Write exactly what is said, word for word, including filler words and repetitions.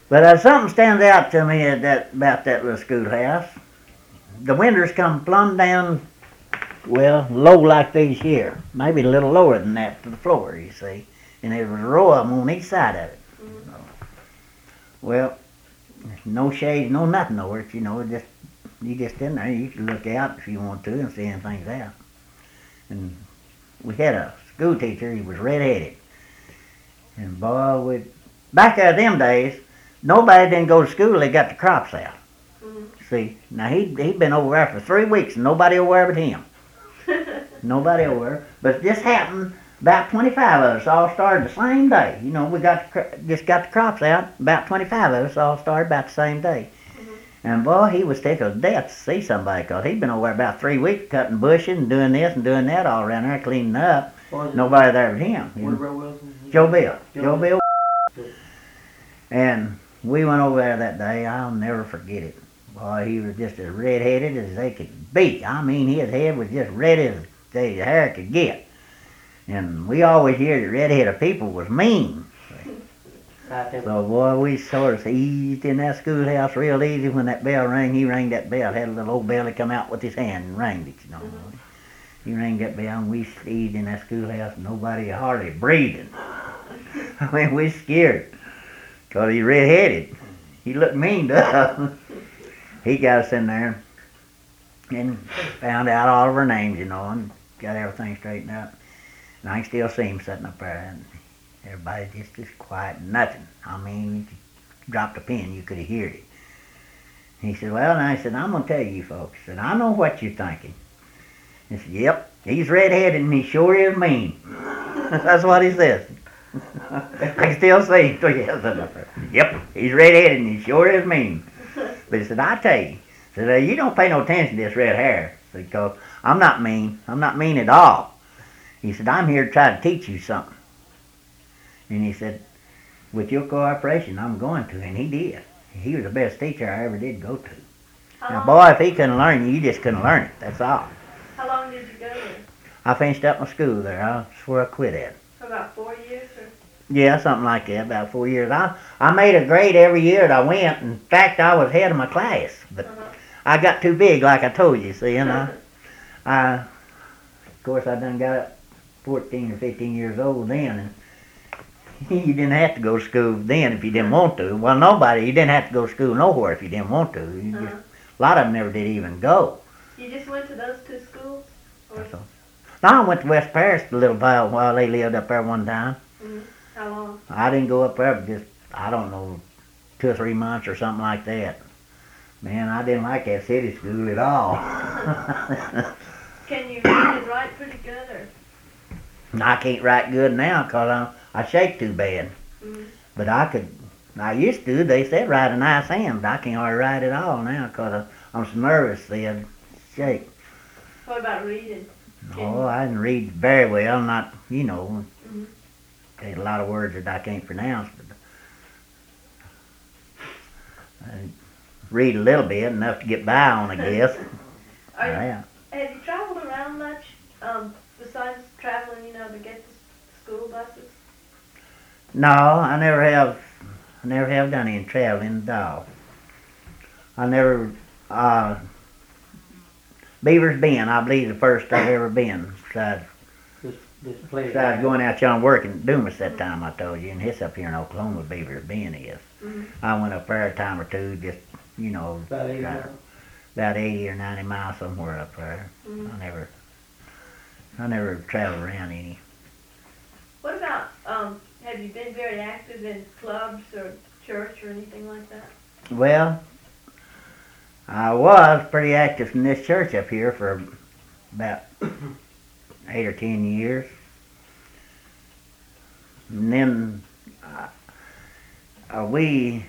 But uh, something stands out to me at that, about that little schoolhouse. The windows come plumb down, well, low like these here. Maybe a little lower than that to the floor, you see. And there was a row of them on each side of it. Mm-hmm. Well, no shade, no nothing over it, you know. Just you just in there, you can look out if you want to and see anything's out. And we had a school teacher, he was red-headed. And boy, we back there them days, nobody didn't go to school, they got the crops out. Mm-hmm. See, now he he'd been over there for three weeks and nobody over there but him. Nobody over there. But this happened, about twenty-five of us all started the same day. You know, we got the, just got the crops out, about twenty-five of us all started about the same day. Mm-hmm. And boy, he was tickled to death to see somebody, because he'd been over there about three weeks cutting bushes and doing this and doing that all around there, cleaning up. Nobody there but him. You know. Joe Bill. Joe, Joe Bill. And we went over there that day. I'll never forget it. Boy, he was just as red-headed as they could be. I mean, his head was just red as the hair could get. And we always hear that red-headed people was mean. So, boy, we sort of eased in that schoolhouse real easy. When that bell rang, he rang that bell. Had a little old bell that come out with his hand and rang it, you know. Mm-hmm. He rang that bell, and we eased in that schoolhouse. Nobody hardly breathing. I mean, we scared, because he red-headed. He looked mean to us. He got us in there and found out all of our names, you know, and got everything straightened out. And I can still see him sitting up there, and everybody just just quiet, nothing. I mean, if you dropped a pin, you could have heard it. He said, well, and I said, I'm going to tell you folks. I said, I know what you're thinking. He said, yep, he's red-headed and he sure is mean. That's what he says. I can still see him sitting up there. Yep, he's red-headed and he sure is mean. But he said, I tell you, he said, you don't pay no attention to this red hair, because I'm not mean. I'm not mean at all. He said, I'm here to try to teach you something. And he said, with your cooperation, I'm going to. And he did. He was the best teacher I ever did go to. How Now, long, boy, if he couldn't learn you, you just couldn't learn it. That's all. how long did you go there? I finished up my school there. That's where I quit at. For about four years? Or? Yeah, something like that, about four years. I I made a grade every year that I went. In fact, I was head of my class. But Uh-huh. I got too big, like I told you, see, and I, I, of course, I done got up fourteen or fifteen years old then, and you didn't have to go to school then if you didn't want to. Well, nobody, you didn't have to go to school nowhere if you didn't want to. You Uh-huh. just, a lot of them never did even go. You just went to those two schools? Or? So, now I went to West Paris a little while while they lived up there one time. Mm-hmm. How long? I didn't go up there but just, I don't know, two or three months or something like that. Man, I didn't like that city school at all. Can you read and write pretty good? Or? I can't write good now because I, I shake too bad. Mm-hmm. But I could, I used to, they said write a nice hand, but I can't hardly write at all now because I'm so nervous then, shake. What about reading? Oh, I can read very well, not, you know, Mm-hmm. there's a lot of words that I can't pronounce, but I read a little bit, enough to get by on, I guess. Are you, Yeah. have you traveled around much, um, besides traveling, you know, to get the school buses? No, I never have, I never have done any traveling at all. I never, uh, Beaver's Bend, I believe the first I've ever been, besides, This, this place. besides going out there and working at Dumas that time I told you, and it's up here in Oklahoma, Beaver's Bend is. Mm-hmm. I went up there a time or two, just, you know, About eight right- miles. about eighty or ninety miles somewhere up there. Mm-hmm. I never, I never traveled around any. What about, um, have you been very active in clubs or church or anything like that? Well, I was pretty active in this church up here for about eight or ten years. And then uh, uh, we